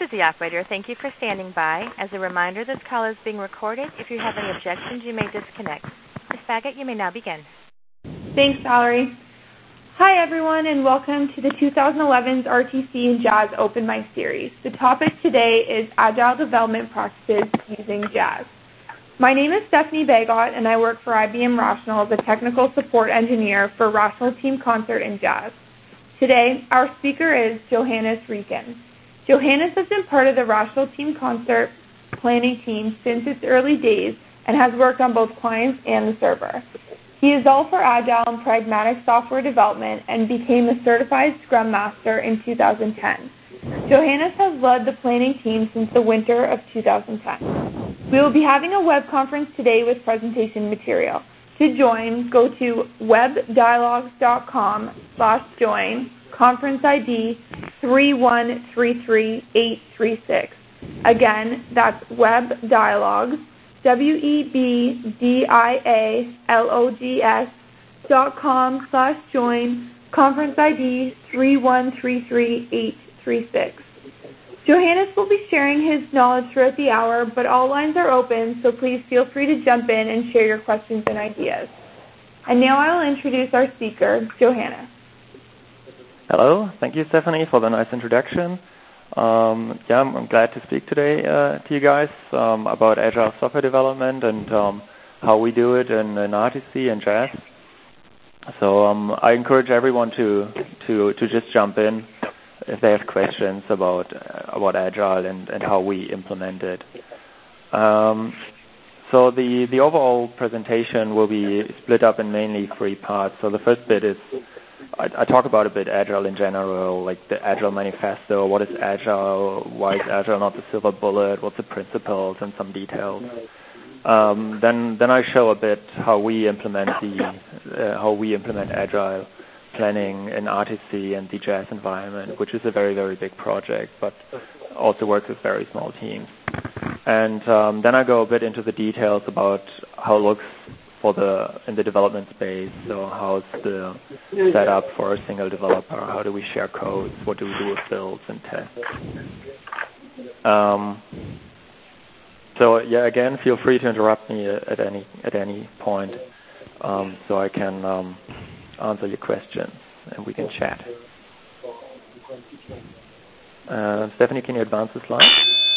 is the operator. Thank you for standing by. As a reminder, this call is being recorded. If you have any objections, you may disconnect. Ms. Baggett, you may now begin. Thanks, Valerie. Hi, everyone, and welcome to the 2011's RTC and Jazz Open Mic Series. The topic today is Agile Development Practices Using Jazz. My name is Stephanie Bagot, and I work for IBM Rational as a technical support engineer for Rational Team Concert and Jazz. Today, our speaker is Johannes Rieken. Johannes has been part of the Rational Team Concert planning team since its early days and has worked on both clients and the server. He is all for agile and pragmatic software development and became a certified Scrum Master in 2010. Johannes has led the planning team since the winter of 2010. We will be having a web conference today with presentation material. To join, go to webdialogues.com/join, conference ID 3133836. Again, that's webdialogues, webdialogs.com/join, conference ID 3133836. Johannes will be sharing his knowledge throughout the hour, but all lines are open, so please feel free to jump in and share your questions and ideas. And now I will introduce our speaker, Johannes. Hello. Thank you, Stephanie, for the nice introduction. I'm glad to speak today to you guys about agile software development and how we do it in RTC and Jazz. So I encourage everyone to just jump in if they have questions about agile and how we implement it. So the overall presentation will be split up in mainly three parts. So the first bit is I talk about a bit agile in general, like the Agile Manifesto, what is agile, why is agile not the silver bullet, what's the principles, and some details. Then I show a bit how we implement agile planning in RTC and the Jazz environment, which is a very, very big project, but also works with very small teams. And then I go a bit into the details about how it looks in the development space. So how's the setup for a single developer? How do we share codes? What do we do with builds and tests? So again, feel free to interrupt me at any point, so I can answer your questions and we can chat. Stephanie, can you advance the slide?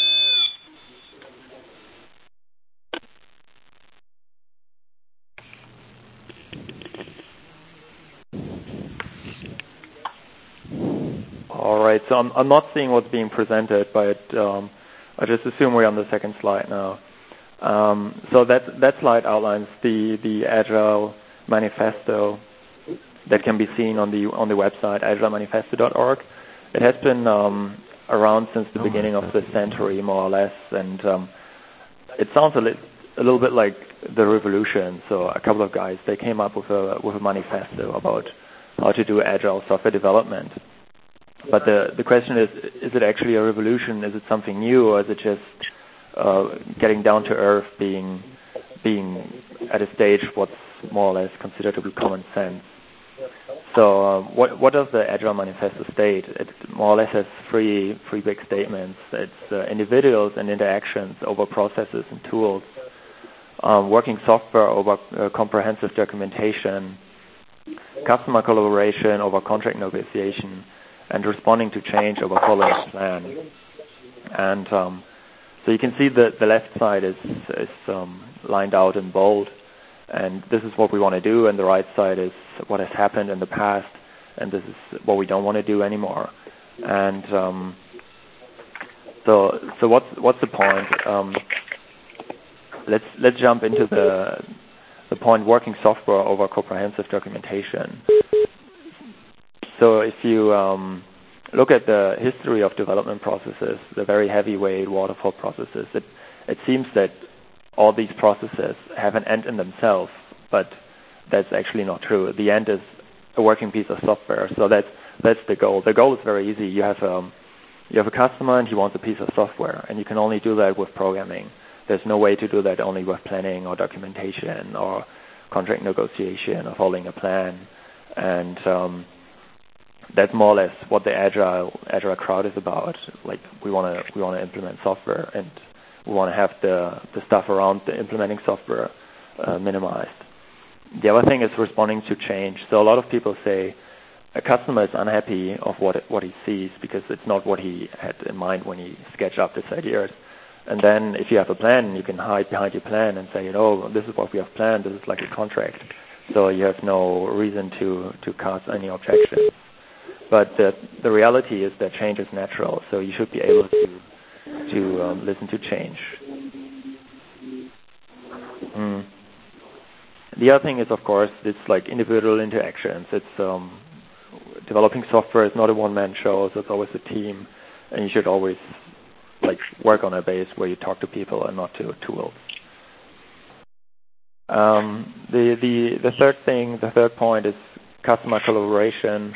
All right, so I'm not seeing what's being presented, but I just assume we're on the second slide now. So that slide outlines the Agile Manifesto that can be seen on the website agilemanifesto.org. It has been around since the beginning of the century, more or less, and it sounds a little bit like the revolution. So a couple of guys, they came up with a manifesto about how to do agile software development. But the question is it actually a revolution? Is it something new, or is it just getting down to earth, being at a stage what's more or less considered to be common sense? So what does the Agile Manifesto state? It more or less has three big statements. It's individuals and interactions over processes and tools, working software over comprehensive documentation, customer collaboration over contract negotiation, and responding to change over following a plan. And so you can see that the left side is lined out in bold, and this is what we want to do, and the right side is what has happened in the past, and this is what we don't want to do anymore. And so what's the point? Let's jump into the point: working software over comprehensive documentation. So if you look at the history of development processes, the very heavyweight waterfall processes, it seems that all these processes have an end in themselves, but that's actually not true. The end is a working piece of software. So that's the goal. The goal is very easy. You have a customer and he wants a piece of software, and you can only do that with programming. There's no way to do that only with planning or documentation or contract negotiation or following a plan. And that's more or less what the agile crowd is about. Like we want to implement software, and we want to have the stuff around the implementing software minimized. The other thing is responding to change. So a lot of people say a customer is unhappy of what he sees because it's not what he had in mind when he sketched up these ideas. And then if you have a plan, you can hide behind your plan and say, this is what we have planned. This is like a contract. So you have no reason to cast any objections. But the reality is that change is natural. So you should be able to listen to change. The other thing is, of course, it's like individual interactions. It's developing software is not a one-man show, so it's always a team, and you should always like work on a base where you talk to people and not to tools. The third point is customer collaboration,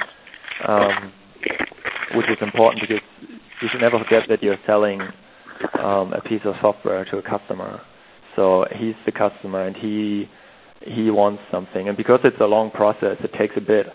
which is important because you should never forget that you're selling a piece of software to a customer. So he's the customer, and he wants something, and because it's a long process, it takes a bit.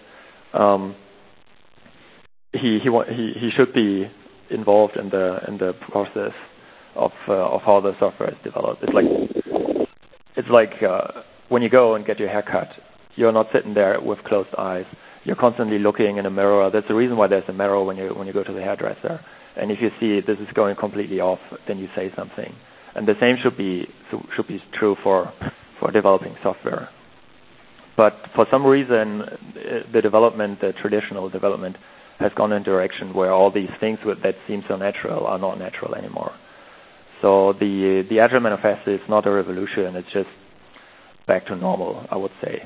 He should be involved in the process of how the software is developed. It's like when you go and get your hair cut, you're not sitting there with closed eyes. You're constantly looking in a mirror. That's the reason why there's a mirror when you go to the hairdresser. And if you see this is going completely off, then you say something. And the same should be true for developing software. But for some reason, the traditional development, has gone in a direction where all these things that seem so natural are not natural anymore. So the Agile Manifesto is not a revolution. It's just back to normal, I would say.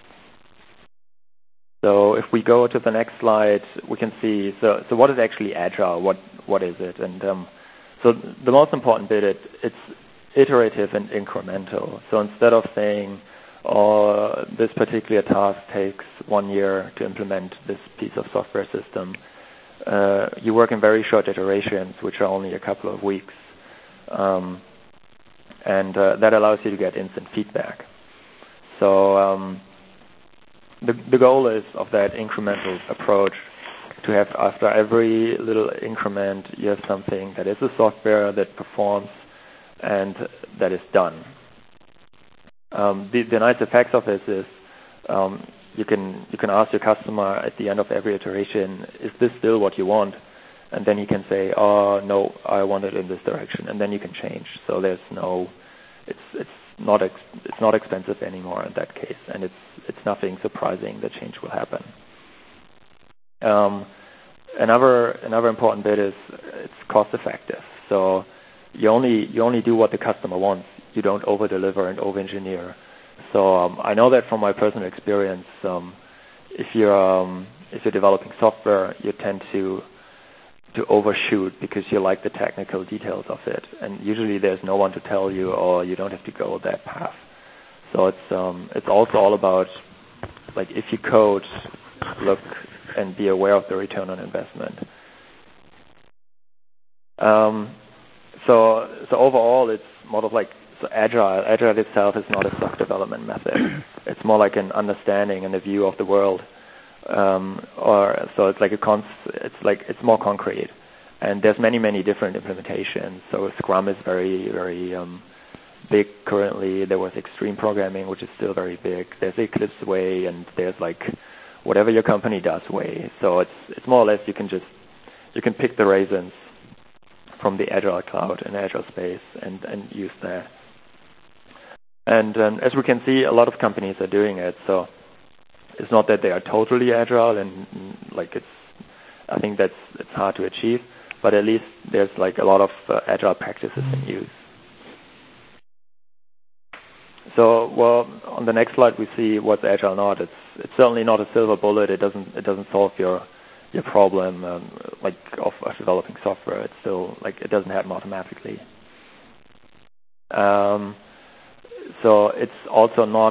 So if we go to the next slide, we can see, so what is actually Agile? What is it? And so the most important bit, it's iterative and incremental. So instead of saying, this particular task takes 1 year to implement this piece of software system, you work in very short iterations, which are only a couple of weeks. And that allows you to get instant feedback. So the goal is of that incremental approach to have, after every little increment, you have something that is a software that performs and that is done. The nice effects of this is you can ask your customer at the end of every iteration, is this still what you want? And then he can say, no, I want it in this direction, and then you can change. So there's it's not expensive anymore in that case, and it's nothing surprising that change will happen. Another important bit is it's cost effective. So you only do what the customer wants. You don't over-deliver and over-engineer. So I know that from my personal experience. If you're developing software, you tend to overshoot because you like the technical details of it, and usually there's no one to tell you, or you don't have to go that path. So it's also all about, like, if you code, look and be aware of the return on investment. So overall, it's more of like, so Agile itself is not a soft development method. It's more like an understanding and a view of the world. So it's like it's more concrete, and there's many different implementations. So Scrum is very big currently. There was Extreme Programming, which is still very big. There's Eclipse Way, and there's like whatever your company does way. So it's more or less you can pick the raisins from the Agile cloud and Agile space and use that. And as we can see, a lot of companies are doing it. So it's not that they are totally Agile, and like I think it's hard to achieve, but at least there's like a lot of Agile practices in use. So, well, on the next slide we see what's Agile not. It's certainly not a silver bullet. It doesn't solve your problem like of developing software. It's still like it doesn't happen automatically. So it's also not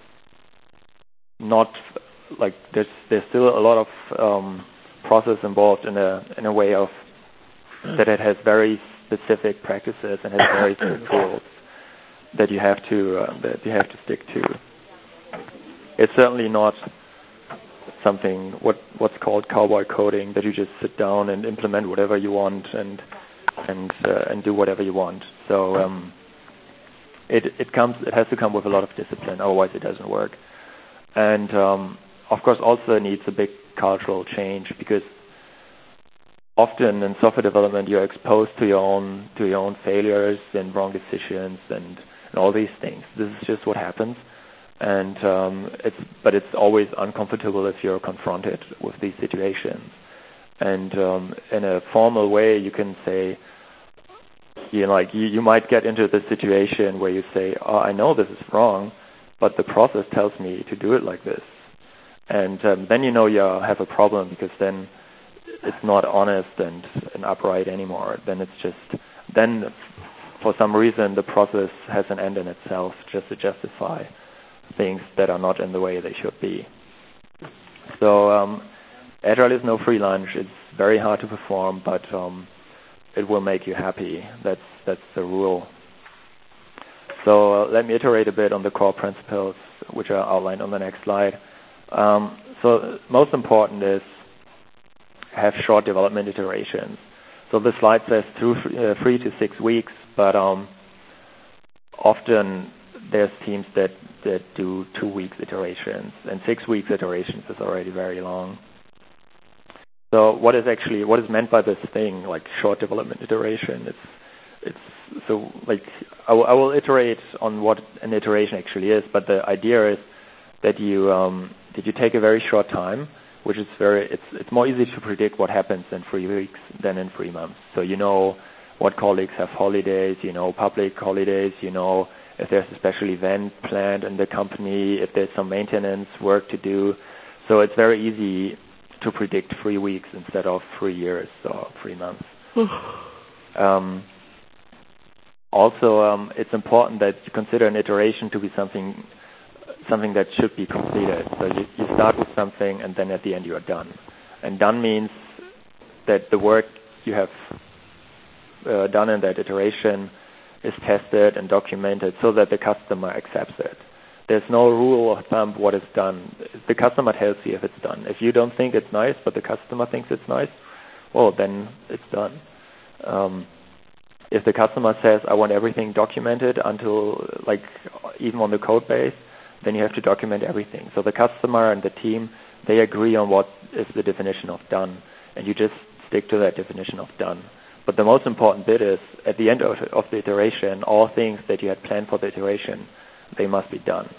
like there's still a lot of process involved in a way of that it has very specific practices and has very strict rules that you have to stick to. It's certainly not something what's called cowboy coding, that you just sit down and implement whatever you want and do whatever you want. So it has to come with a lot of discipline, otherwise it doesn't work. And of course also it needs a big cultural change, because often in software development you're exposed to your own failures and wrong decisions and all these things. This is just what happens. And it's always uncomfortable if you're confronted with these situations. And in a formal way, you can say, you might get into the situation where you say, "Oh, I know this is wrong, but the process tells me to do it like this." And then you have a problem, because then it's not honest and upright anymore. Then it's just for some reason the process has an end in itself, just to justify things that are not in the way they should be. So Agile is no free lunch. It's very hard to perform, but it will make you happy. That's the rule. So let me iterate a bit on the core principles, which are outlined on the next slide. So most important is have short development iterations. So the slide says 3 to 6 weeks, but often there's teams that do 2 weeks iterations, and 6 weeks iterations is already very long. So what is meant by this thing, like short development iteration? I will iterate on what an iteration actually is, but the idea is that you take a very short time, which is it's more easy to predict what happens in 3 weeks than in 3 months. So you know what colleagues have holidays, public holidays, if there's a special event planned in the company, if there's some maintenance work to do. So it's very easy to predict 3 weeks instead of 3 years or 3 months. Also, it's important that you consider an iteration to be something that should be completed. So you start with something, and then at the end you are done. And done means that the work you have done in that iteration is tested and documented so that the customer accepts it. There's no rule of thumb what is done. The customer tells you if it's done. If you don't think it's nice, but the customer thinks it's nice, well, then it's done. If the customer says, "I want everything documented until, even on the code base," then you have to document everything. So the customer and the team, they agree on what is the definition of done, and you just stick to that definition of done. But the most important bit is, at the end of the iteration, all things that you had planned for the iteration, they must be done.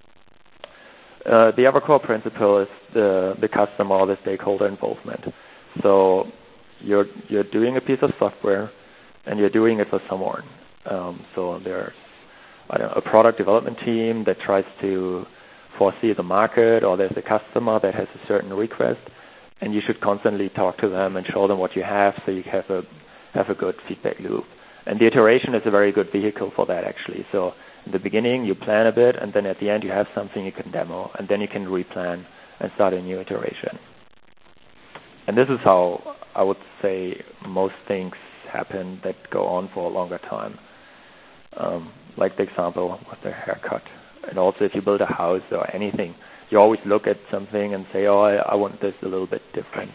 The other core principle is the customer or the stakeholder involvement. So you're doing a piece of software, and you're doing it for someone. So there's a product development team that tries to foresee the market, or there's a customer that has a certain request, and you should constantly talk to them and show them what you have, so you have a good feedback loop. And the iteration is a very good vehicle for that, actually. So in the beginning, you plan a bit, and then at the end, you have something you can demo, and then you can replan and start a new iteration. And this is how I would say most things happen that go on for a longer time. Like the example with the haircut. And also if you build a house or anything, you always look at something and say, "Oh, I want this a little bit different."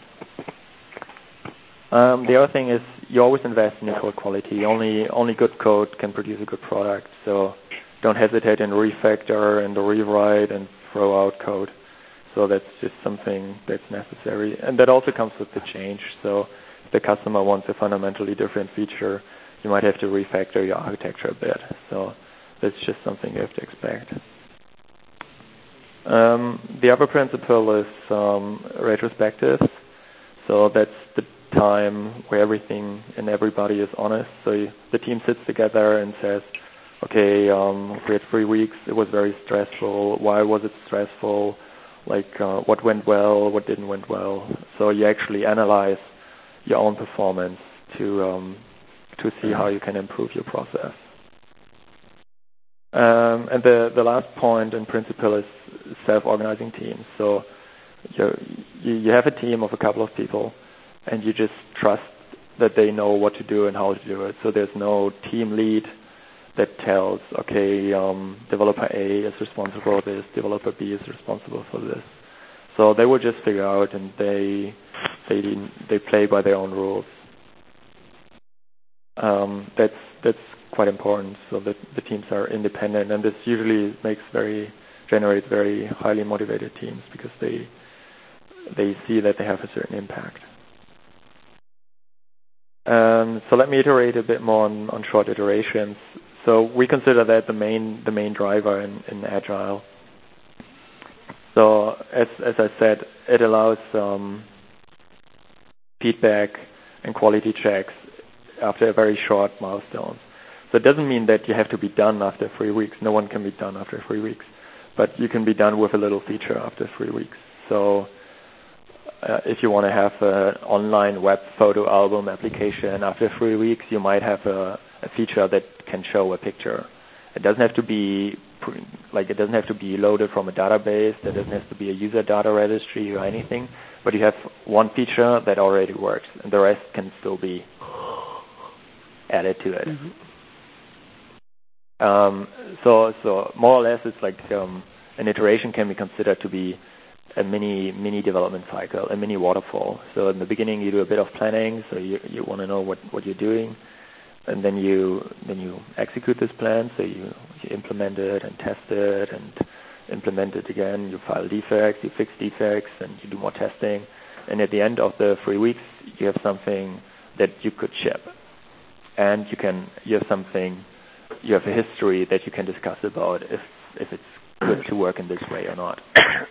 The other thing is you always invest in your code quality. Only good code can produce a good product. So don't hesitate and refactor and rewrite and throw out code. So that's just something that's necessary. And that also comes with the change. So if the customer wants a fundamentally different feature, you might have to refactor your architecture a bit. So that's just something you have to expect. The other principle is retrospective. So that's the time where everything and everybody is honest. So the team sits together and says, "Okay, we had 3 weeks. It was very stressful. Why was it stressful? What went well? What didn't went well?" So you actually analyze your own performance to see how you can improve your process. And the last point in principle is self-organizing teams. So you have a team of a couple of people, and you just trust that they know what to do and how to do it. So there's no team lead that tells, "Okay, developer A is responsible for this, developer B is responsible for this." So they will just figure out, and they play by their own rules. That's quite important, so that the teams are independent, and this usually generates very highly motivated teams because they see that they have a certain impact. So let me iterate a bit more on short iterations. So we consider that the main driver in Agile. So as I said, it allows feedback and quality checks after a very short milestone. So it doesn't mean that you have to be done after 3 weeks. No one can be done after 3 weeks, but you can be done with a little feature after 3 weeks. So if you want to have an online web photo album application after 3 weeks, you might have a feature that can show a picture. It doesn't have to be loaded from a database. There doesn't have to be a user data registry or anything. But you have one feature that already works, and the rest can still be added to it. Mm-hmm. So more or less, it's like an iteration can be considered to be a mini development cycle, a mini waterfall. So in the beginning, you do a bit of planning, so you want to know what you're doing, and then you execute this plan. So you implement it and test it and implement it again. You file defects, you fix defects, and you do more testing. And at the end of the 3 weeks, you have something that you could ship, and you have a history that you can discuss about if it's good to work in this way or not.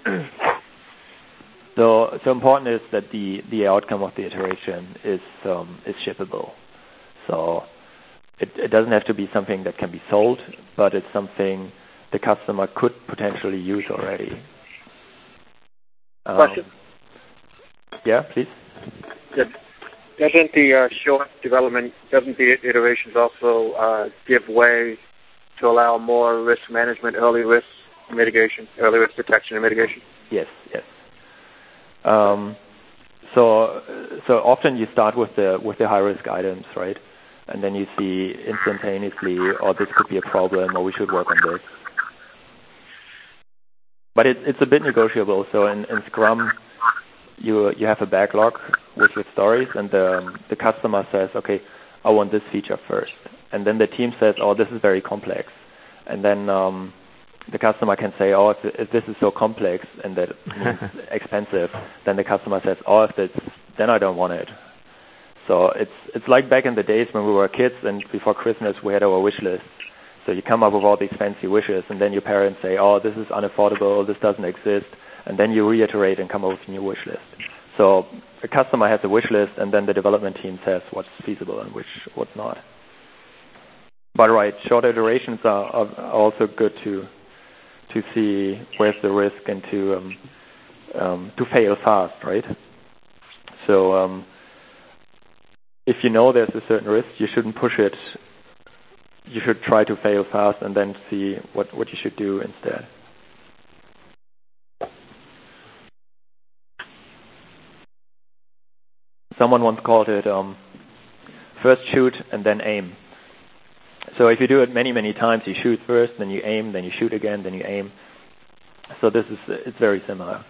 So important is that the outcome of the iteration is shippable. So it doesn't have to be something that can be sold, but it's something the customer could potentially use already. Question? Yeah, please. Yeah. Doesn't the short development, the iterations also give way to allow more risk management, early risk mitigation, early risk detection and mitigation? Yes. So often you start with the high risk items, right? And then you see instantaneously, oh, this could be a problem, or we should work on this. But it's a bit negotiable. So in Scrum, you have a backlog with your stories, and the customer says, okay, I want this feature first. And then the team says, oh, this is very complex. And then the customer can say, oh, if this is so complex and that means expensive, then the customer says, oh, then I don't want it. So it's like back in the days when we were kids and before Christmas we had our wish list. So you come up with all these fancy wishes, and then your parents say, oh, this is unaffordable, this doesn't exist, and then you reiterate and come up with a new wish list. So the customer has a wish list, and then the development team says what's feasible and what's not. But right, short iterations are also good to see where's the risk and to fail fast, right? So if you know there's a certain risk, you shouldn't push it. You should try to fail fast and then see what you should do instead. Someone once called it first shoot and then aim. So if you do it many, many times, you shoot first, then you aim, then you shoot again, then you aim. So it's very similar.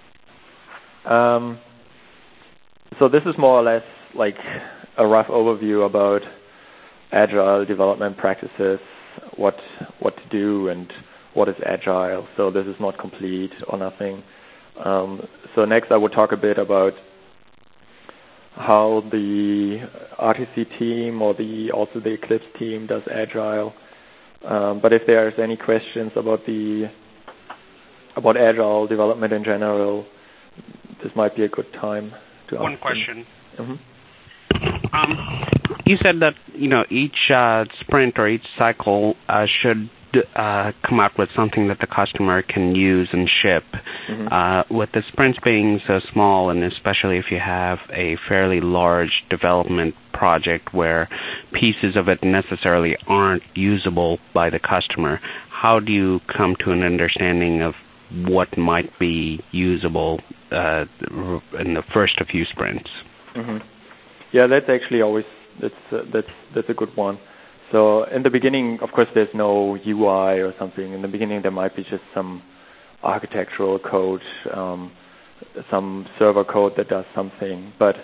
So this is more or less like a rough overview about Agile development practices, what to do and what is Agile. So this is not complete or nothing. So next I will talk a bit about how the RTC team or also the Eclipse team does Agile. But if there's any questions about Agile development in general, this might be a good time to ask. One question. Mm-hmm. You said that each sprint or each cycle should come out with something that the customer can use and ship. Mm-hmm. With the sprints being so small, and especially if you have a fairly large development project where pieces of it necessarily aren't usable by the customer, how do you come to an understanding of what might be usable in the first of few sprints? Mm-hmm. Yeah, that's actually always that's a good one. So in the beginning, of course, there's no UI or something. In the beginning, there might be just some architectural code some server code that does something. But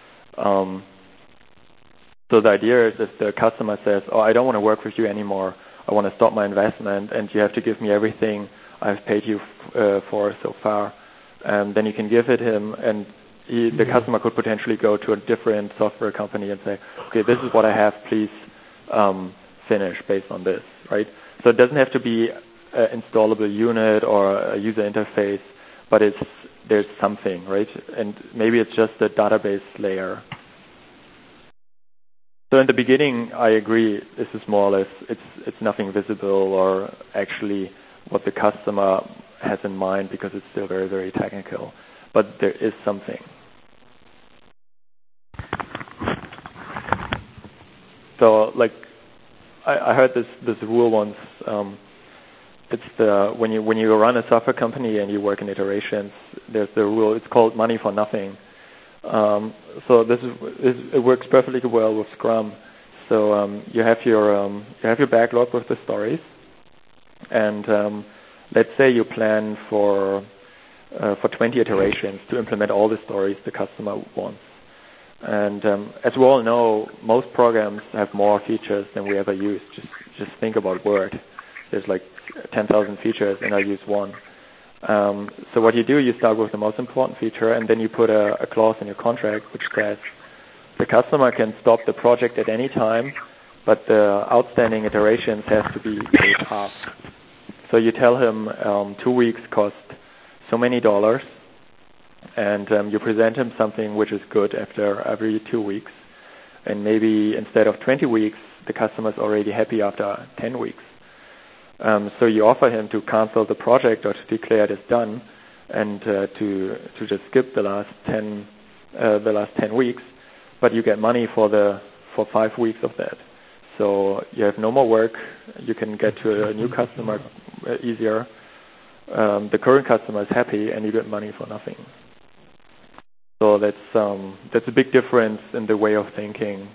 so the idea is if the customer says, "Oh, I don't want to work with you anymore. I want to stop my investment, and you have to give me everything I've paid you for so far," then you can give it him, and the customer could potentially go to a different software company and say, "Okay, this is what I have. Please finish based on this," right? So it doesn't have to be an installable unit or a user interface, but there's something, right? And maybe it's just a database layer. So in the beginning, I agree. This is more or less it's nothing visible or actually what the customer has in mind because it's still very, very technical. But there is something. So like I heard this rule once. It's when you run a software company and you work in iterations, there's the rule. It's called money for nothing. So it works perfectly well with Scrum. So you have your backlog with the stories, and let's say you plan for 20 iterations to implement all the stories the customer wants. And as we all know, most programs have more features than we ever use. Just think about Word. There's like 10,000 features, and I use one. So what you do, you start with the most important feature, and then you put a clause in your contract which says the customer can stop the project at any time, but the outstanding iterations have to be paid half. So you tell him 2 weeks cost so many dollars, and you present him something which is good after every 2 weeks, and maybe instead of 20 weeks, the customer's already happy after 10 weeks. So you offer him to cancel the project or to declare it as done, and to just skip the last 10 weeks, but you get money for 5 weeks of that. So you have no more work. You can get to a new customer easier. The current customer is happy, and you get money for nothing. So that's a big difference in the way of thinking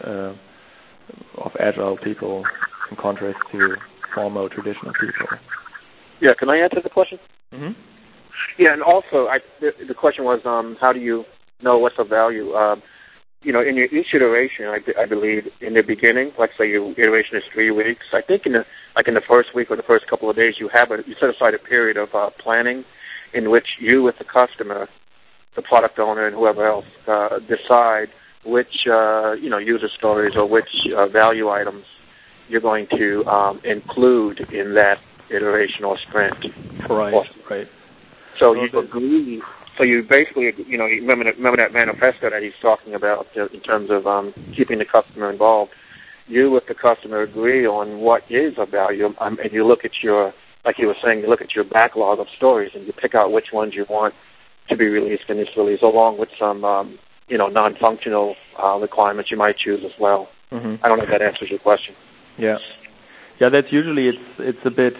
of agile people in contrast to formal traditional people. Yeah, can I answer the question? Mm-hmm. Yeah, and also the question was, how do you know what's of value? In each iteration, I believe in the beginning, let's say your iteration is 3 weeks. I think in the first week or the first couple of days, you set aside a period of planning in which you, with the customer, the product owner, and whoever else decide which user stories or which value items you're going to include in that iteration or sprint. Right. So you agree. So you basically, remember that manifesto that he's talking about in terms of keeping the customer involved. You, with the customer, agree on what is of value, and you look at like you were saying, you look at your backlog of stories, and you pick out which ones you want to be released in this release, along with some, non-functional requirements you might choose as well. Mm-hmm. I don't know if that answers your question. Yeah. That's usually it's a bit.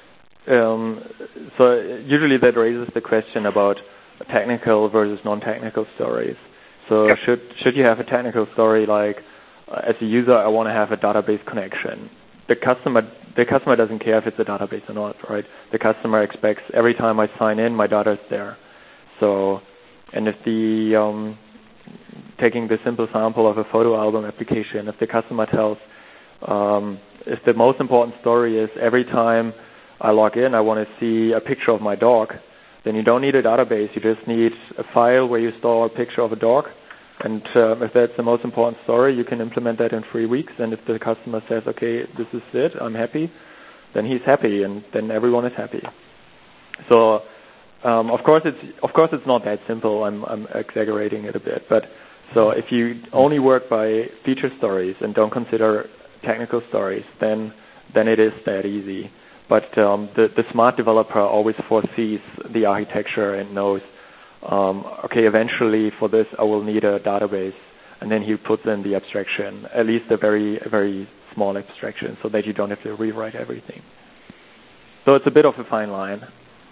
So usually that raises the question about technical versus non-technical stories. So yep. should you have a technical story like, as a user, I want to have a database connection. The customer doesn't care if it's a database or not, right? The customer expects every time I sign in, my data is there. So, and if taking the simple sample of a photo album application, if the customer tells, if the most important story is every time I log in, I want to see a picture of my dog, then you don't need a database. You just need a file where you store a picture of a dog. And if that's the most important story, you can implement that in 3 weeks. And if the customer says, okay, this is it, I'm happy, then he's happy, and then everyone is happy. So, of course it's not that simple. I'm exaggerating it a bit. But so if you only work by feature stories and don't consider technical stories, then it is that easy. But the smart developer always foresees the architecture and knows, okay, eventually for this I will need a database, and then he puts in the abstraction, at least a very, very small abstraction, so that you don't have to rewrite everything. So it's a bit of a fine line.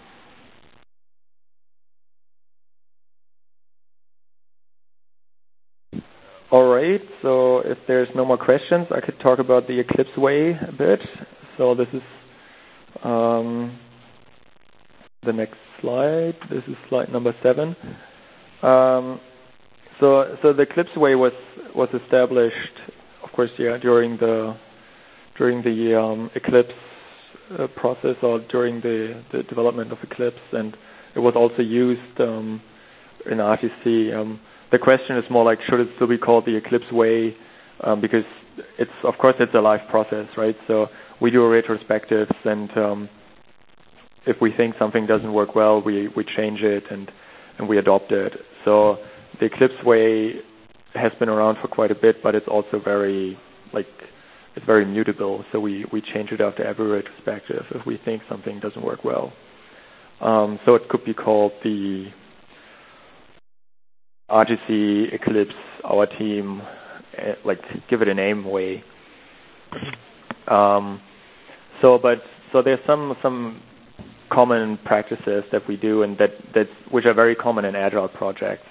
All right, so if there's no more questions, I could talk about the Eclipse way a bit. So this is the next slide. This is slide number 7. So the Eclipse way was established, of course, during the Eclipse process, or during the development of Eclipse, and it was also used in RTC. The question is more like, should it still be called the Eclipse way? Because it's a live process, right? So we do a retrospectives, and if we think something doesn't work well, we change it and we adopt it. So the Eclipse way has been around for quite a bit, but it's also very mutable. So we change it after every retrospective if we think something doesn't work well. So it could be called the RTC Eclipse, our team, give it a name way. So there's some common practices that we do, and which are very common in Agile projects.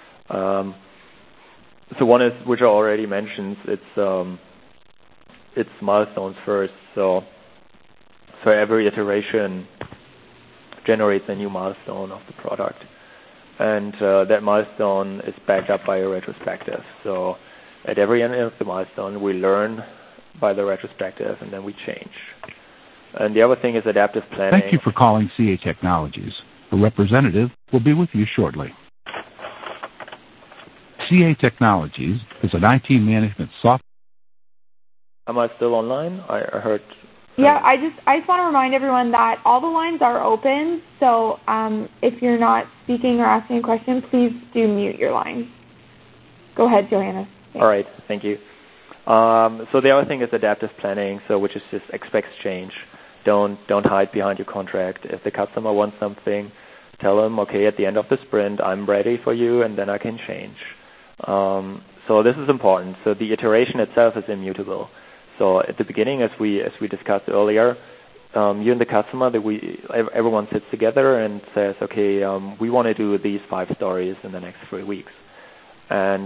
So one is, which I already mentioned, it's milestones first. So every iteration generates a new milestone of the product, and that milestone is backed up by a retrospective. So at every end of the milestone, we learn by the retrospective, and then we change. And the other thing is adaptive planning. Thank you for calling CA Technologies. A representative will be with you shortly. CA Technologies is an IT management software. Am I still online? I heard. Yeah, I just want to remind everyone that all the lines are open. So if you're not speaking or asking a question, please do mute your line. Go ahead, Johannes. All right, thank you. So the other thing is adaptive planning, which is just expect change. Don't hide behind your contract. If the customer wants something, tell them, okay, at the end of the sprint, I'm ready for you, and then I can change. So this is important. So the iteration itself is immutable. So at the beginning, as we discussed earlier, you and the customer, everyone sits together and says, okay, we want to do these 5 stories in the next 3 weeks, and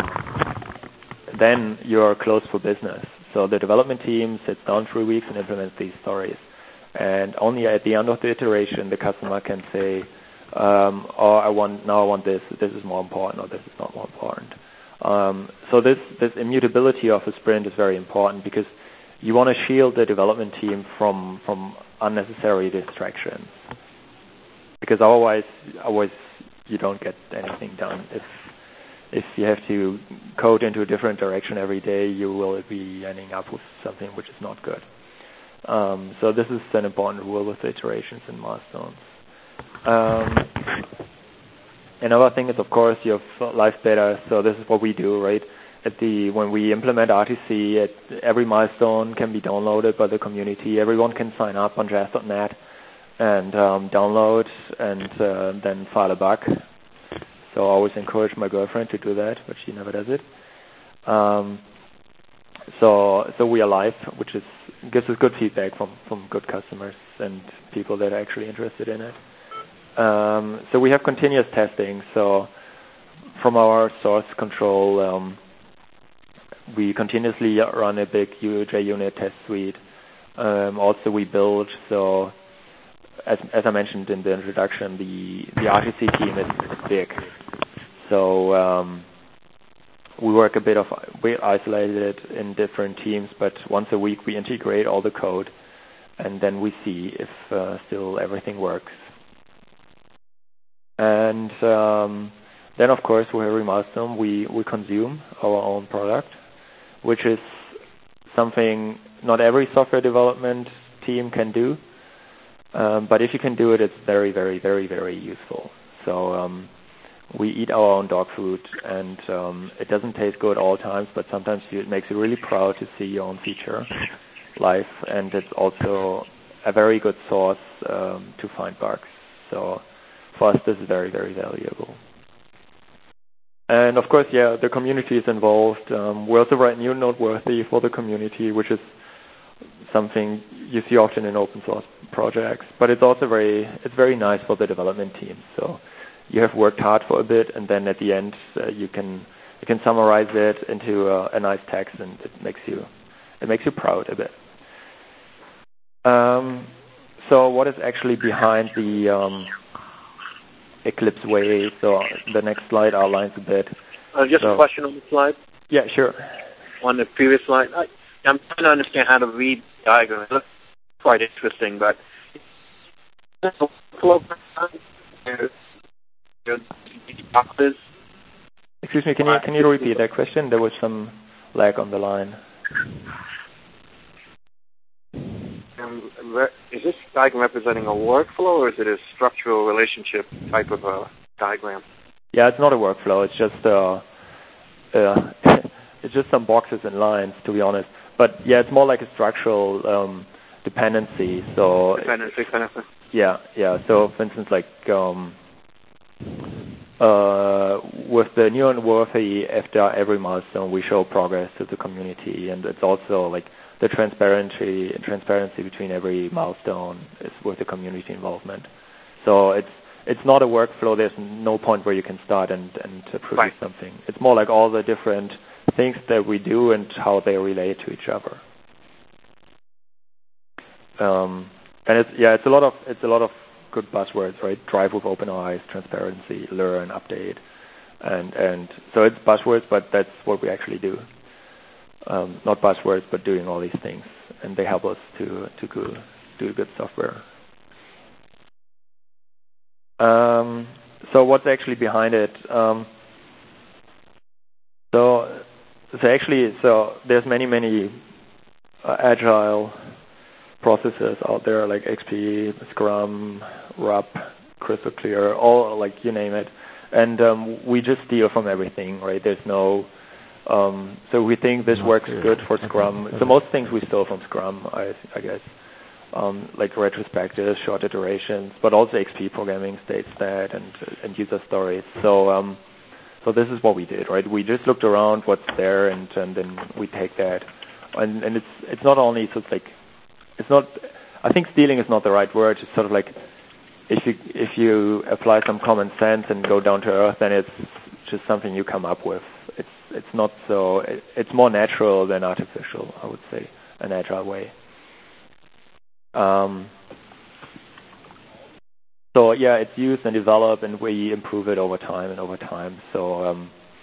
then you're closed for business. So the development team sits down 3 weeks and implements these stories. And only at the end of the iteration, the customer can say, I want this is more important, or this is not more important. So this immutability of a sprint is very important, because you want to shield the development team from unnecessary distractions. Because otherwise you don't get anything done. If you have to code into a different direction every day, you will be ending up with something which is not good. So this is an important rule with iterations and milestones. Another thing is, of course, you have live beta. So this is what we do, right? When we implement RTC, every milestone can be downloaded by the community. Everyone can sign up on jazz.net and download and then file a bug. So I always encourage my girlfriend to do that, but she never does it. So we are live, which gives us good feedback from good customers and people that are actually interested in it. So we have continuous testing. So from our source control, we continuously run a big JUnit test suite. Also, we build. So as I mentioned in the introduction, the RTC team is big. So we work we're isolated in different teams, but once a week we integrate all the code, and then we see if still everything works. And then, of course, with every milestone, we consume our own product, which is something not every software development team can do. But if you can do it, it's very, very, very, very useful. So we eat our own dog food, and it doesn't taste good all times, but sometimes it makes you really proud to see your own feature live, and it's also a very good source to find bugs. So for us, this is very, very valuable. And of course, the community is involved. We also write new noteworthy for the community, which is something you see often in open source projects. But it's also very nice for the development team. So you have worked hard for a bit, and then at the end you can summarize it into a nice text, and it makes you proud a bit. So what is actually behind the Eclipse way. So the next slide outlines a bit. Just a question on the slide. Yeah, sure. On the previous slide, I'm trying to understand how to read the diagram. It looks quite interesting, but excuse me, can you repeat that question? There was some lag on the line. Is this diagram representing a workflow, or is it a structural relationship type of a diagram? Yeah, it's not a workflow. It's just it's just some boxes and lines, to be honest. But yeah, it's more like a structural dependency. So dependency kind of thing. Yeah. So, for instance, like with the neuron worthy, after every milestone, we show progress to the community, and it's also like the transparency between every milestone is with the community involvement. So it's not a workflow. There's no point where you can start and produce something. It's more like all the different things that we do and how they relate to each other. And it's a lot of good buzzwords, right? Drive with open eyes, transparency, learn, update, and so it's buzzwords, but that's what we actually do. Not buzzwords, but doing all these things, and they help us to do good software. So what's actually behind it? So there's many agile processes out there, like XP, Scrum, RUP, Crystal Clear, all, like, you name it. And we just steal from everything, right? There's no so we think this works good for Scrum. So most things we stole from Scrum, I guess, like retrospectives, short iterations, but also XP programming states that, and user stories. So this is what we did, right? We just looked around what's there, and then we take that, and it's not only, so it's like, it's not, I think stealing is not the right word. It's sort of like if you apply some common sense and go down to earth, then it's just something you come up with. It's not so. It's more natural than artificial, I would say, an agile way. So yeah, it's used and developed, and we improve it over time. So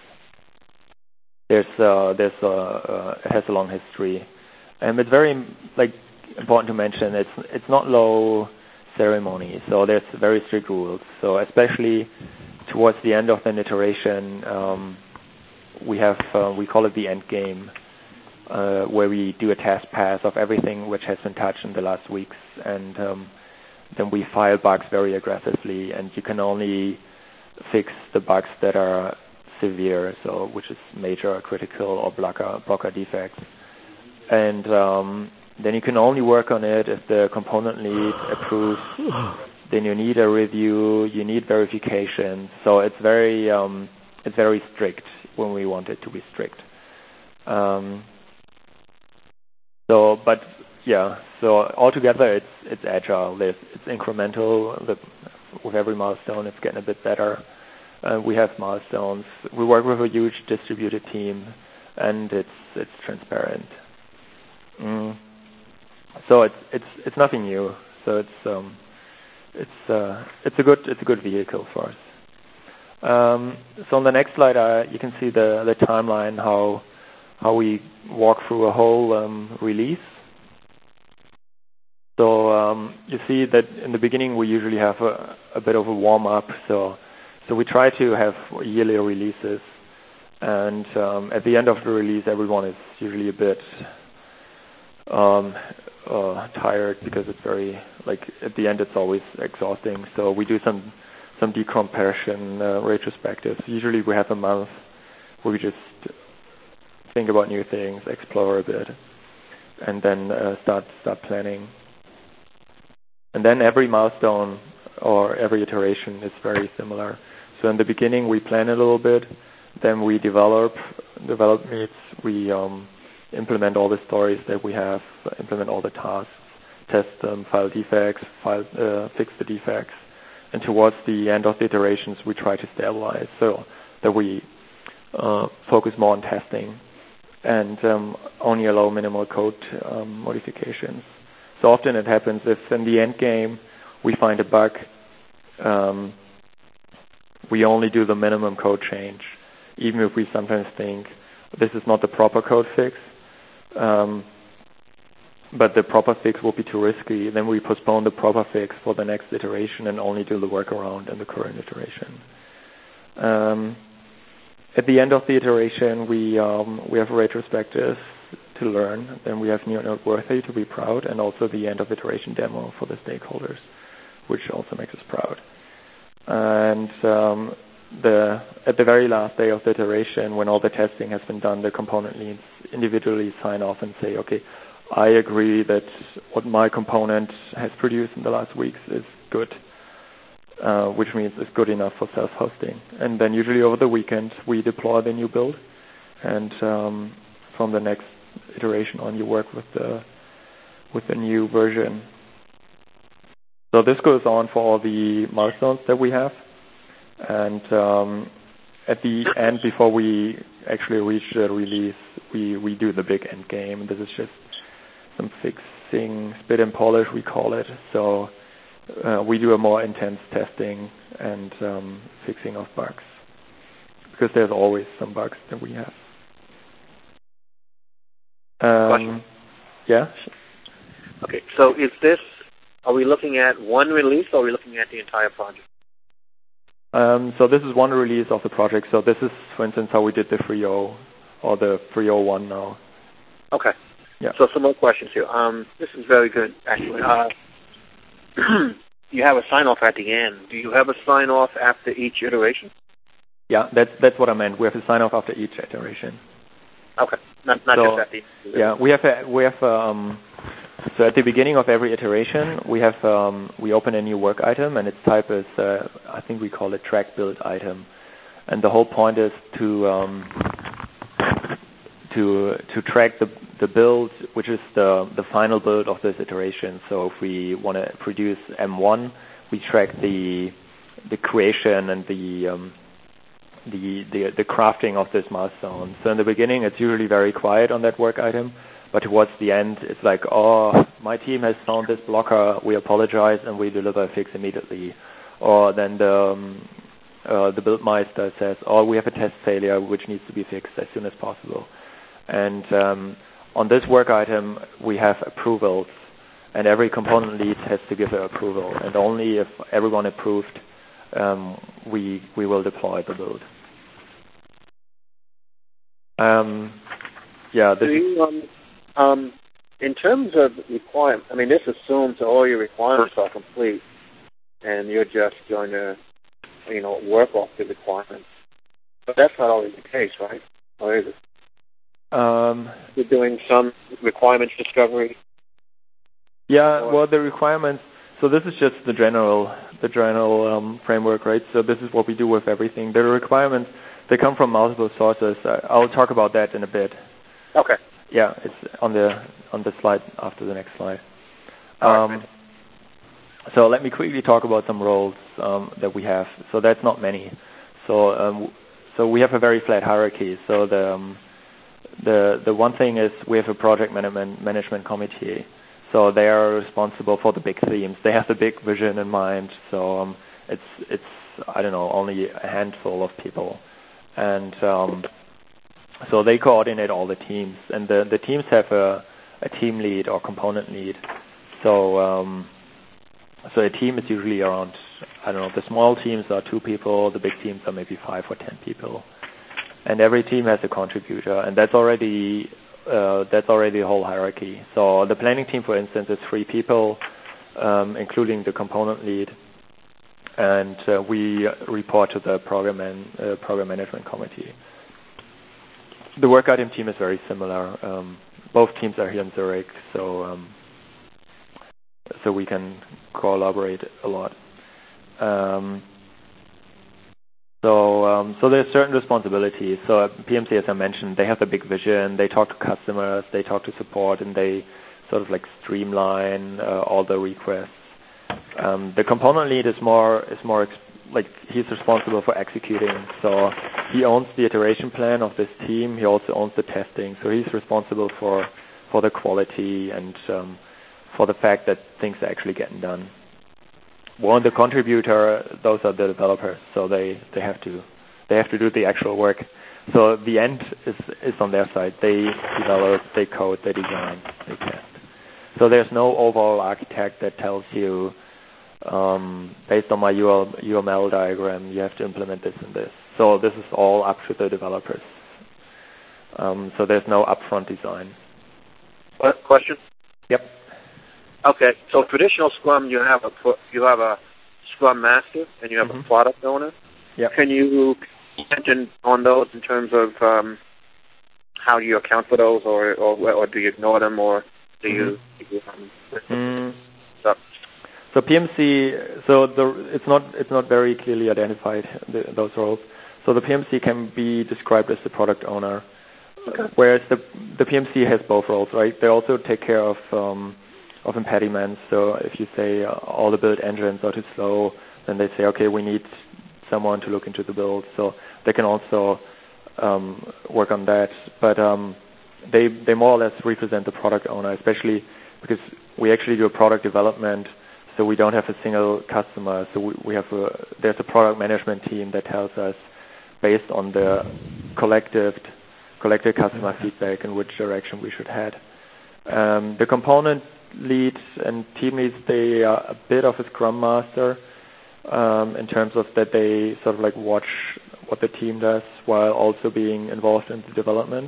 it has a long history, and it's very important to mention. It's not low ceremony, so there's very strict rules. So especially towards the end of an iteration, we call it the end game, where we do a test pass of everything which has been touched in the last weeks, and then we file bugs very aggressively, and you can only fix the bugs that are severe, so which is major, critical, or blocker defects, and then you can only work on it if the component lead approves. Then you need a review, you need verification. So it's very strict when we want it to be strict. So altogether it's agile. It's incremental. With every milestone, it's getting a bit better. We have milestones. We work with a huge distributed team, and it's transparent. So it's nothing new. So it's a good vehicle for us. So on the next slide, you can see the timeline, how we walk through a whole release. So you see that in the beginning we usually have a bit of a warm up. So we try to have yearly releases, and at the end of the release, everyone is usually a bit tired, because it's very, at the end it's always exhausting. So we do some decompression retrospectives. Usually we have a month where we just think about new things, explore a bit, and then start planning. And then every milestone or every iteration is very similar. So in the beginning we plan a little bit, then we develop meets, we implement all the stories that we have, implement all the tasks, test them, file defects, fix the defects, and towards the end of the iterations we try to stabilize, so that we focus more on testing and only allow minimal code modifications. So often it happens if in the end game we find a bug, we only do the minimum code change, even if we sometimes think this is not the proper code fix, but the proper fix will be too risky. Then we postpone the proper fix for the next iteration and only do the workaround in the current iteration. At the end of the iteration, we have a retrospective to learn. Then we have noteworthy to be proud, and also the end of iteration demo for the stakeholders, which also makes us proud. And at the very last day of the iteration, when all the testing has been done, the component leads individually sign off and say, okay, I agree that what my component has produced in the last weeks is good, which means it's good enough for self-hosting. And then usually over the weekend, we deploy the new build, and from the next iteration on, you work with the new version. So this goes on for all the milestones that we have. And at the end, before we actually reach the release, we do the big end game. This is just some fixing, spit and polish, we call it. So we do a more intense testing and fixing of bugs, because there's always some bugs that we have. Question? Yeah? Okay, so are we looking at one release, or are we looking at the entire project? So this is one release of the project. So this is, for instance, how we did the 3.0 or the 3.01 now. Okay. Yeah. So some more questions here. This is very good, actually. You have a sign-off at the end. Do you have a sign-off after each iteration? Yeah, that's what I meant. We have a sign-off after each iteration. Okay, not just at the end. Yeah, we have so at the beginning of every iteration, we open a new work item, and its type is I think we call it track build item, and the whole point is to track the build, which is the final build of this iteration. So if we want to produce M1, we track the creation and the crafting of this milestone. So in the beginning, it's usually very quiet on that work item, but towards the end, it's like, oh, my team has found this blocker, we apologize, and we deliver a fix immediately. Or then the Buildmeister says, oh, we have a test failure which needs to be fixed as soon as possible. And on this work item, we have approvals, and every component lead has to give an approval, and only if everyone approved, we will deploy the build. In terms of requirements, I mean, this assumes all your requirements are complete, and you're just going to, work off the requirements. But that's not always the case, right? Or is it? You're doing some requirements discovery. Yeah, well, the requirements. So this is just the general framework, right? So this is what we do with everything. The requirements, they come from multiple sources. I'll talk about that in a bit. Okay. Yeah, it's on the slide after the next slide. So let me quickly talk about some roles that we have. So that's not many. So we have a very flat hierarchy. So the one thing is we have a project management committee. So they are responsible for the big themes. They have the big vision in mind. So it's I don't know, only a handful of people, and so they coordinate all the teams, and the teams have a team lead or component lead. So a team is usually around, I don't know, the small teams are 2 people, the big teams are maybe 5 or 10 people, and every team has a contributor, and that's already the whole hierarchy. So the planning team, for instance, is 3 people, including the component lead, and we report to the program management committee. The work item team is very similar. Both teams are here in Zurich, so we can collaborate a lot. So there's certain responsibilities. So at PMC, as I mentioned, they have a big vision. They talk to customers, they talk to support, and they sort of like streamline all the requests. The component lead is more like he's responsible for executing. So he owns the iteration plan of this team. He also owns the testing. So he's responsible for the quality and for the fact that things are actually getting done. well, the contributor, those are the developers, so they have to do the actual work. So the end is on their side. They develop, they code, they design, they test. So there's no overall architect that tells you, based on my UML diagram, you have to implement this and this. So this is all up to the developers. So there's no upfront design. What question? Yep. Okay. So traditional Scrum, you have a Scrum Master and you have a product owner. Yep. Can you mention on those in terms of how you account for those, or do you ignore them, or do you? So PMC, it's not very clearly identified, those roles. So the PMC can be described as the product owner, whereas the PMC has both roles, right? They also take care of impediments. So if you say all the build engines are too slow, then they say, okay, we need someone to look into the build. So they can also work on that. But they more or less represent the product owner, especially because we actually do a product development. So we don't have a single customer. So there's a product management team that tells us, based on the collected customer feedback, in which direction we should head. The component leads and team leads, they are a bit of a Scrum Master in terms of that they sort of like watch what the team does while also being involved in the development.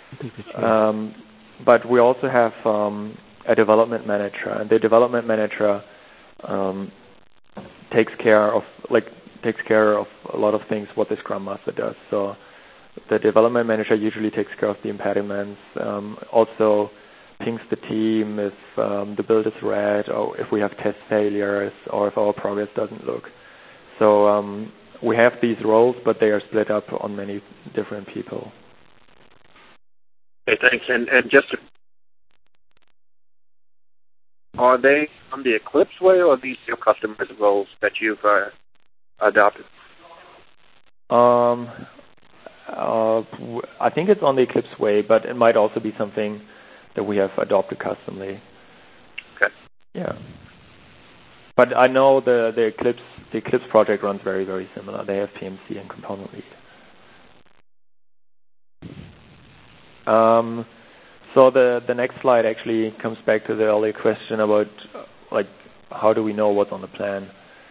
But we also have a development manager, and the development manager takes care of a lot of things what the Scrum Master does. So the development manager usually takes care of the impediments, also pings the team if the build is red, or if we have test failures, or if our progress doesn't look. So we have these roles, but they are split up on many different people. Okay, thanks. And just are they on the Eclipse way, or are these your customers' roles that you've adopted? I think it's on the Eclipse way, but it might also be something that we have adopted customly. Okay. Yeah. But I know the Eclipse project runs very, very similar. They have PMC and component lead. So the next slide actually comes back to the earlier question about like how do we know what's on the plan.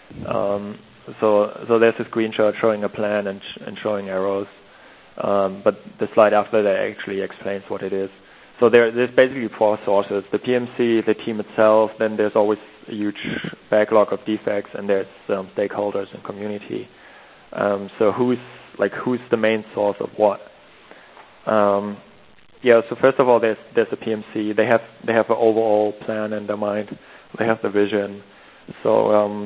So there's a screenshot showing a plan and showing arrows, but the slide after that actually explains what it is. So there's basically four sources: the PMC, the team itself. Then there's always a huge backlog of defects, and there's stakeholders and community. So who's the main source of what? So first of all, there's a PMC. They have an overall plan in their mind. They have the vision. So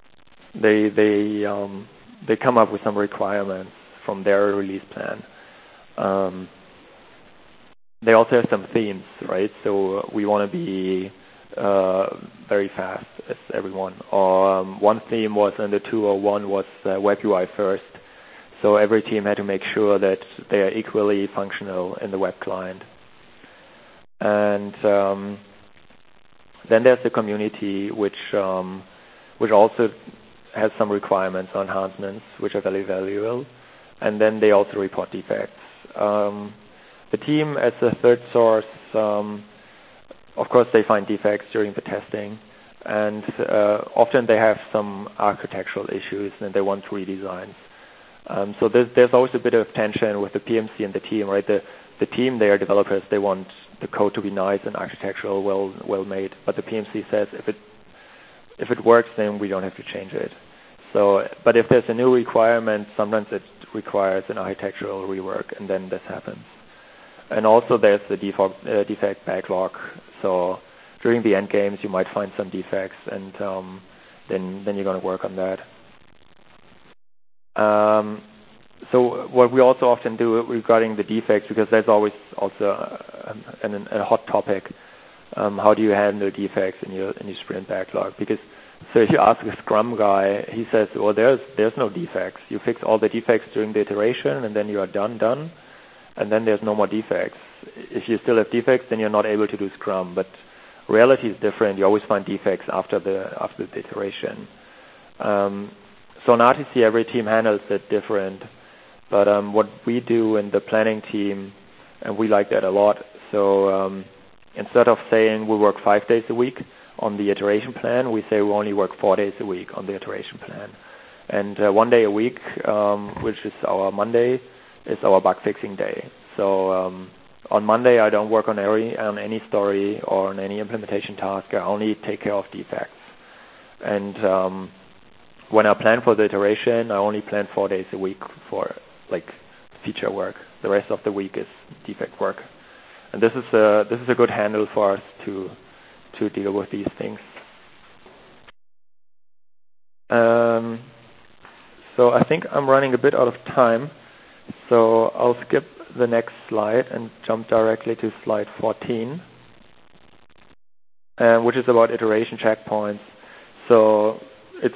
they come up with some requirements from their release plan. They also have some themes, right? So we want to be very fast as everyone. Or one theme was in the 201 was web UI first. So every team had to make sure that they are equally functional in the web client. And then there's the community, which also has some requirements on enhancements, which are very valuable. And then they also report defects. The team, as a third source, of course, they find defects during the testing. And often they have some architectural issues, and they want redesigns. So there's always a bit of tension with the PMC and the team, right? The team, they are developers. They want the code to be nice and architectural, well made. But the PMC says if it works, then we don't have to change it. So, but if there's a new requirement, sometimes it requires an architectural rework, and then this happens. And also there's the defect backlog. So during the end games, you might find some defects, and then you're going to work on that. So what we also often do regarding the defects, because there's always also a hot topic, how do you handle defects in your sprint backlog? Because so if you ask a Scrum guy, he says, well, there's no defects. You fix all the defects during the iteration, and then you are done, and then there's no more defects. If you still have defects, then you're not able to do Scrum. But reality is different. You always find defects after the iteration. So in RTC, every team handles it different. But what we do in the planning team, and we like that a lot, so instead of saying we work 5 days a week on the iteration plan, we say we only work 4 days a week on the iteration plan. And 1 day a week, which is our Monday, is our bug fixing day. So on Monday, I don't work on any story or on any implementation task. I only take care of defects. And when I plan for the iteration, I only plan 4 days a week for feature work. The rest of the week is defect work. And this is a good handle for us to deal with these things. So I think I'm running a bit out of time. So I'll skip the next slide and jump directly to slide 14, which is about iteration checkpoints. So it's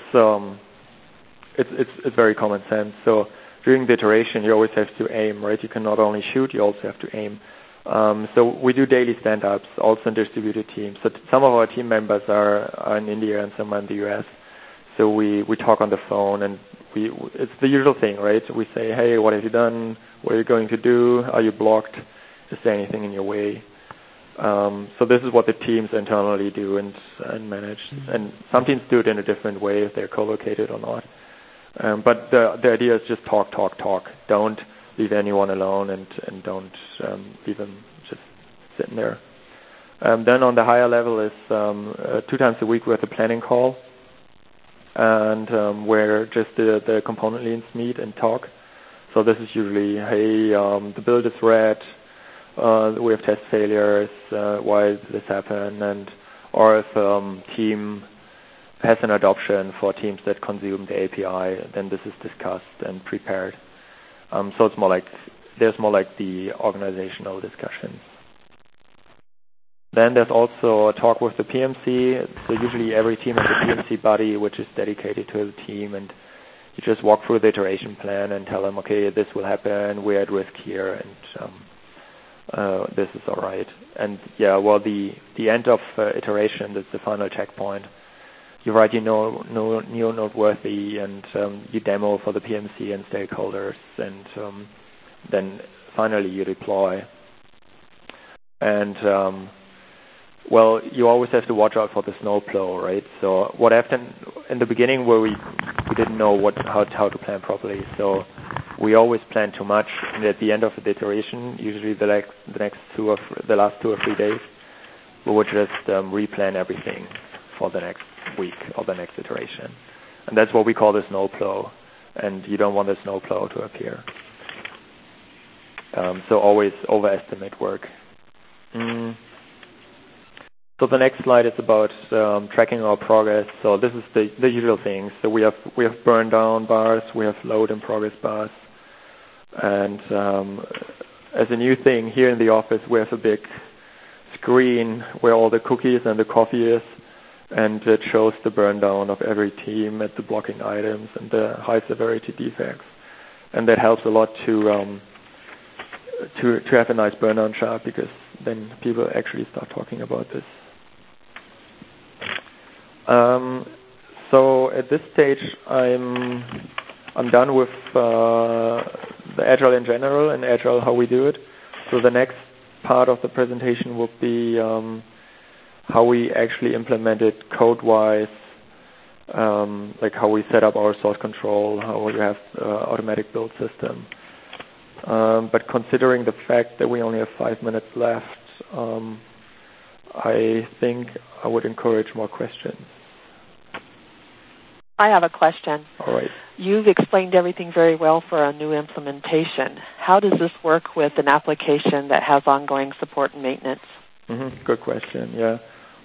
very common sense. So during the iteration, you always have to aim, right? You can not only shoot, you also have to aim. So we do daily stand-ups, also in distributed teams. So some of our team members are in India and some are in the US. So we talk on the phone, and it's the usual thing, right? We say, hey, what have you done? What are you going to do? Are you blocked? Is there anything in your way? So this is what the teams internally do and manage. And some teams do it in a different way, if they're co-located or not. But the idea is just talk. Don't leave anyone alone, and don't leave them just sitting there. Then on the higher level is 2 times a week we have a planning call, and where just the component leads meet and talk. So this is usually, hey, the build is red, we have test failures, why did this happen, or if team has an adoption for teams that consume the API, then this is discussed and prepared. So it's there's more like the organizational discussions. Then there's also a talk with the PMC. So usually every team has a PMC buddy which is dedicated to the team, and you just walk through the iteration plan and tell them, okay, this will happen, we're at risk here, and this is all right. And yeah, well, the end of iteration is the final checkpoint. You write your new noteworthy, and you demo for the PMC and stakeholders, and then finally you deploy. And well, you always have to watch out for the snowplow, right? So what happened in the beginning, where we didn't know how to plan properly, so we always plan too much, and at the end of the iteration, usually the last 2 or 3 days, we would just replan everything for the next week or the next iteration. And that's what we call the snowplow, and you don't want the snowplow to appear. So always overestimate work. So the next slide is about tracking our progress. So this is the usual things. So we have burn down bars, we have load and progress bars, and as a new thing here in the office, we have a big screen where all the cookies and the coffee is, and it shows the burn down of every team at the blocking items and the high severity defects, and that helps a lot to have a nice burn down chart, because then people actually start talking about this. So at this stage, I'm done with the Agile in general and Agile how we do it. So the next part of the presentation will be how we actually implement it code-wise, like how we set up our source control, how we have automatic build system. But considering the fact that we only have 5 minutes left, I think I would encourage more questions. I have a question. All right. You've explained everything very well for a new implementation. How does this work with an application that has ongoing support and maintenance? Good question, yeah.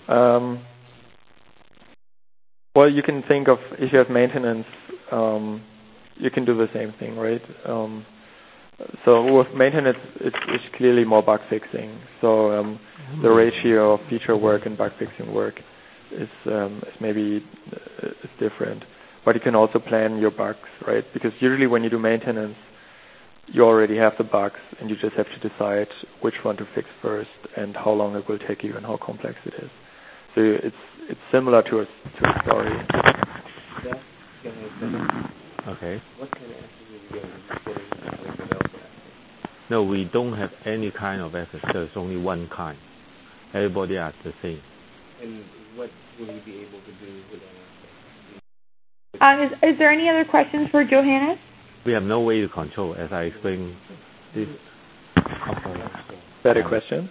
Well, you can think of, if you have maintenance, you can do the same thing, right? So with maintenance, it's clearly more bug fixing. So the ratio of feature work and bug fixing work is maybe different. But you can also plan your bugs, right? Because usually when you do maintenance, you already have the bugs, and you just have to decide which one to fix first and how long it will take you and how complex it is. So it's similar to a story. Yeah. Okay. What kind of access are you getting like developer access? No, we don't have any kind of access. There's only one kind. Everybody are the same. And what will you be able to do with that access? Is there any other questions for Johannes? We have no way to control, as I explained. This. Better question.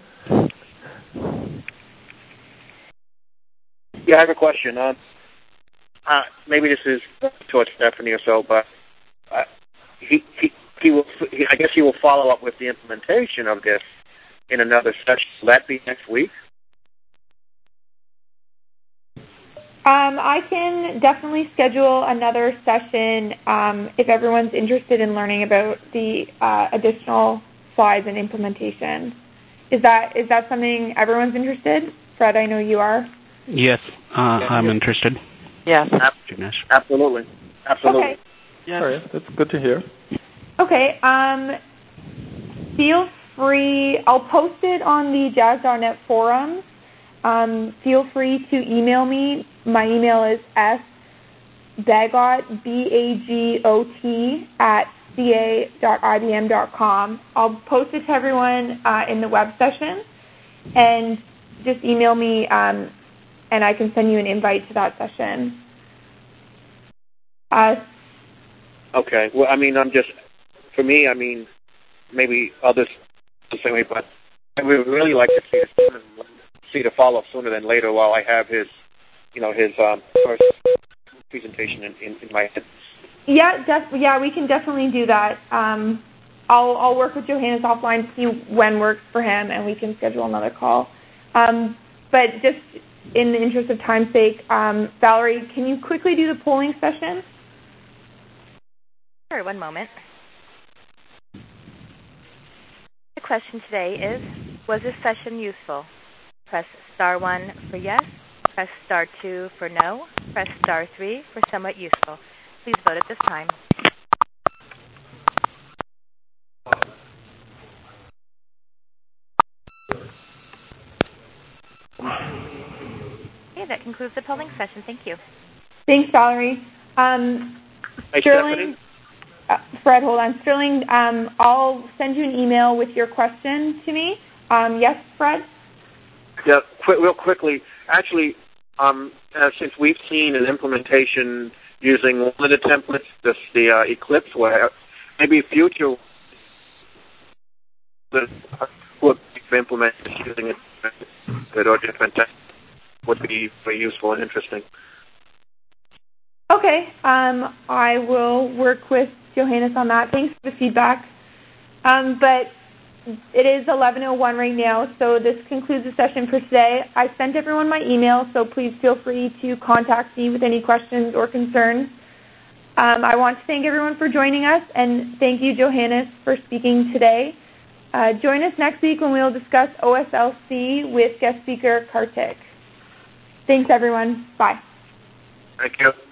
Yeah, I have a question. Maybe this is towards Stephanie or so, but he will. I guess he will follow up with the implementation of this in another session. Will that be next week? I can definitely schedule another session if everyone's interested in learning about the additional slides and implementation. Is that something everyone's interested? Fred, I know you are. Yes, I'm interested. Yes. Absolutely. Okay. Yes. All right, that's good to hear. Okay. Feel free. I'll post it on the Jazz.net forums. Feel free to email me. My email is sbagot, B-A-G-O-T, @ca.ibm.com. I'll post it to everyone in the web session, and just email me, and I can send you an invite to that session. Okay. Well, I mean, for me, maybe others the same way, but I would really like to see the follow-up sooner than later while I have his first presentation in my head. Yeah, we can definitely do that. I'll work with Johannes offline to see when works for him, and we can schedule another call. But just in the interest of time's sake, Valerie, can you quickly do the polling session? Sure, one moment. The question today is, was this session useful? Press star 1 for yes, press star 2 for no, press star 3 for somewhat useful. Please vote at this time. Okay, that concludes the polling session. Thank you. Thanks, Valerie. Sterling, Fred, hold on. Sterling, I'll send you an email with your question to me. Yes, Fred? Yeah, real quickly. Actually, since we've seen an implementation using one of the templates, the Eclipse web, maybe future would be implemented using it or different would be very useful and interesting. Okay, I will work with Johannes on that. Thanks for the feedback. But it is 11:01 right now, so this concludes the session for today. I sent everyone my email, so please feel free to contact me with any questions or concerns. I want to thank everyone for joining us, and thank you, Johannes, for speaking today. Join us next week when we will discuss OSLC with guest speaker Kartik. Thanks, everyone. Bye. Thank you.